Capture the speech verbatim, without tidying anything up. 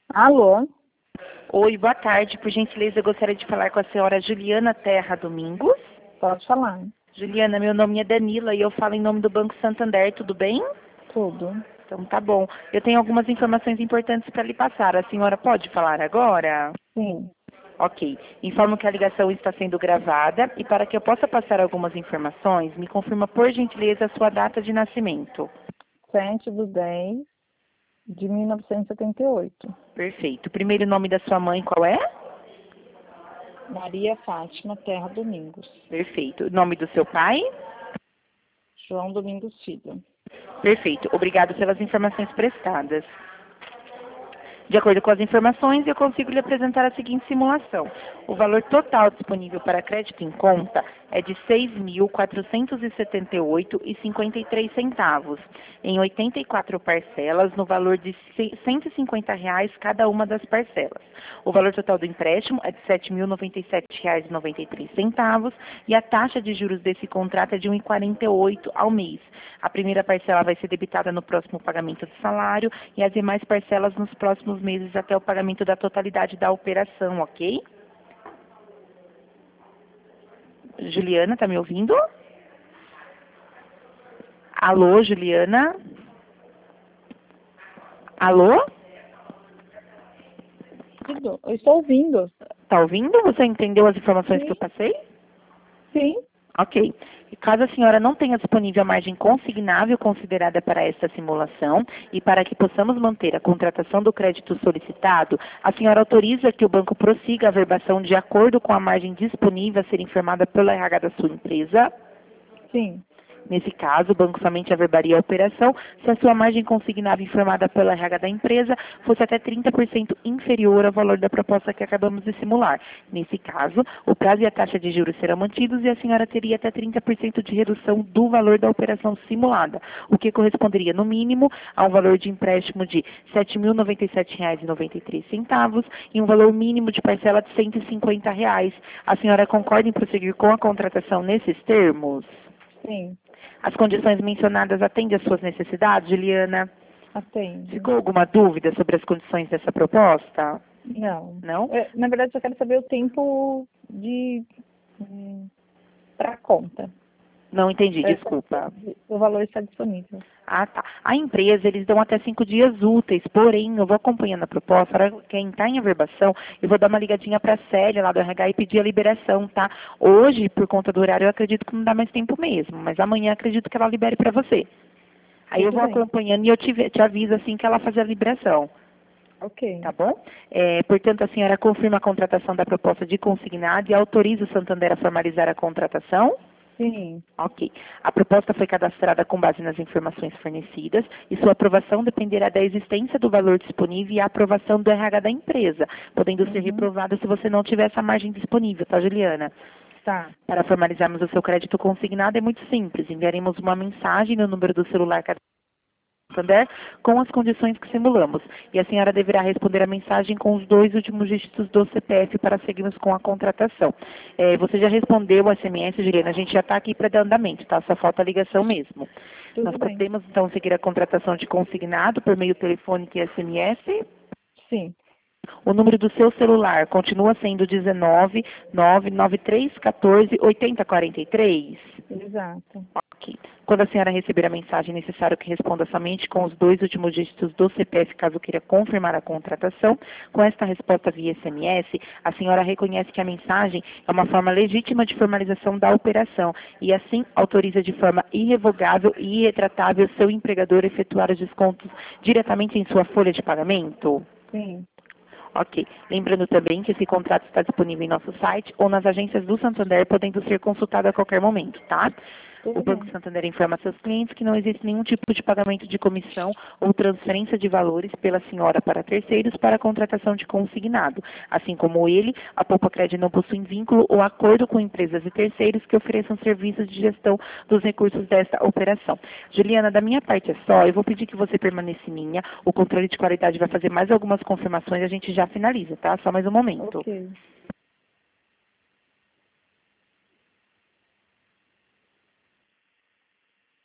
Alô? Oi, boa tarde. Por gentileza, eu gostaria de falar com a senhora Juliana Terra Domingos. Pode falar. Juliana, meu nome é Danila e eu falo em nome do Banco Santander, tudo bem? Tudo. Então tá bom. Eu tenho algumas informações importantes para lhe passar. A senhora pode falar agora? Sim. Ok. Informo que a ligação está sendo gravada e para que eu possa passar algumas informações, me confirma por gentileza a sua data de nascimento. sete do dez de mil novecentos e setenta e oito. Perfeito. O primeiro nome da sua mãe qual é? Maria Fátima Terra Domingos. Perfeito. O nome do seu pai? João Domingos Filho. Perfeito. Obrigado pelas informações prestadas. De acordo com as informações, eu consigo lhe apresentar a seguinte simulação. O valor total disponível para crédito em conta é de seis mil quatrocentos e setenta e oito reais e cinquenta e três centavos, em oitenta e quatro parcelas, no valor de cento e cinquenta reais cada uma das parcelas. O valor total do empréstimo é de sete mil noventa e sete reais e noventa e três centavos e a taxa de juros desse contrato é de um vírgula quarenta e oito ao mês. A primeira parcela vai ser debitada no próximo pagamento do salário e as demais parcelas nos próximos meses até o pagamento da totalidade da operação, ok? Juliana, está me ouvindo? Alô, Juliana? Alô? Eu estou ouvindo. Está ouvindo? Você entendeu as informações Sim. que eu passei? Sim. Ok. E caso a senhora não tenha disponível a margem consignável considerada para esta simulação e para que possamos manter a contratação do crédito solicitado, a senhora autoriza que o banco prossiga a verbação de acordo com a margem disponível a ser informada pelo R H da sua empresa? Sim. Nesse caso, o banco somente averbaria a operação se a sua margem consignável informada pela R H da empresa fosse até trinta por cento inferior ao valor da proposta que acabamos de simular. Nesse caso, o prazo e a taxa de juros serão mantidos e a senhora teria até trinta por cento de redução do valor da operação simulada, o que corresponderia, no mínimo, a um valor de empréstimo de sete mil noventa e sete reais e noventa e três centavos e um valor mínimo de parcela de cento e cinquenta reais. A senhora concorda em prosseguir com a contratação nesses termos? Sim. As condições mencionadas atendem às suas necessidades, Juliana? Atende. Ficou alguma dúvida sobre as condições dessa proposta? Não. Não? É, na verdade, eu quero saber o tempo de para conta. Não entendi, Pra- desculpa. O valor está disponível. Ah, tá. A empresa, eles dão até cinco dias úteis, porém, eu vou acompanhando a proposta, para quem está em averbação, eu vou dar uma ligadinha para a Célia, lá do R H, e pedir a liberação, tá? Hoje, por conta do horário, eu acredito que não dá mais tempo mesmo, mas amanhã acredito que ela libere para você. Aí eu Tudo vou bem. acompanhando e eu te, te aviso assim que ela fazer a liberação. Ok. Tá bom? É, portanto, a senhora confirma a contratação da proposta de consignado e autoriza o Santander a formalizar a contratação? Sim. Ok. A proposta foi cadastrada com base nas informações fornecidas e sua aprovação dependerá da existência do valor disponível e a aprovação do R H da empresa, podendo ser Uhum. reprovada se você não tiver essa margem disponível, tá, Juliana? Tá. Para formalizarmos o seu crédito consignado é muito simples. Enviaremos uma mensagem no número do celular Santander com as condições que simulamos. E a senhora deverá responder a mensagem com os dois últimos dígitos do C P F para seguirmos com a contratação. É, você já respondeu o S M S, Juliana, a gente já está aqui para dar andamento, tá? Só falta a ligação mesmo. Tudo Nós bem. podemos, então, seguir a contratação de consignado por meio telefônico e S M S. Sim. O número do seu celular continua sendo dezenove, nove nove três, quatorze, oitenta, quarenta e três? Exato. Ok. Quando a senhora receber a mensagem, é necessário que responda somente com os dois últimos dígitos do C P F, caso queira confirmar a contratação. Com esta resposta via S M S, a senhora reconhece que a mensagem é uma forma legítima de formalização da operação e, assim, autoriza de forma irrevogável e irretratável seu empregador a efetuar os descontos diretamente em sua folha de pagamento? Sim. Ok. Lembrando também que esse contrato está disponível em nosso site ou nas agências do Santander, podendo ser consultado a qualquer momento, tá? Tudo O Banco bem. Santander informa a seus clientes que não existe nenhum tipo de pagamento de comissão ou transferência de valores pela senhora para terceiros para a contratação de consignado. Assim como ele, a Poupa Cred não possui vínculo ou acordo com empresas e terceiros que ofereçam serviços de gestão dos recursos desta operação. Juliana, da minha parte é só, eu vou pedir que você permaneça em linha, o controle de qualidade vai fazer mais algumas confirmações e a gente já finaliza, tá? Só mais um momento. Ok.